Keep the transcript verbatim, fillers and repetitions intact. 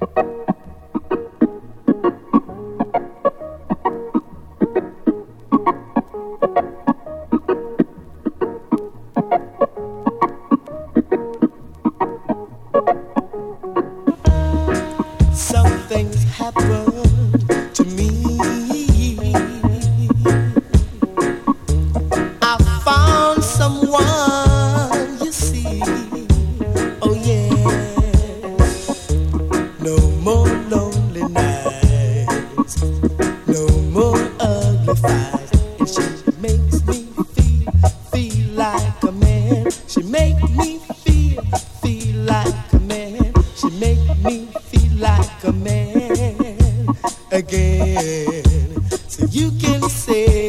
Some things happen to me. I found someone, you see. Oh yeah. No more lonely nights, no more ugly fights. And she makes me feel, feel like a man. She make me feel, feel like a man. She make me feel like a man again. So you can say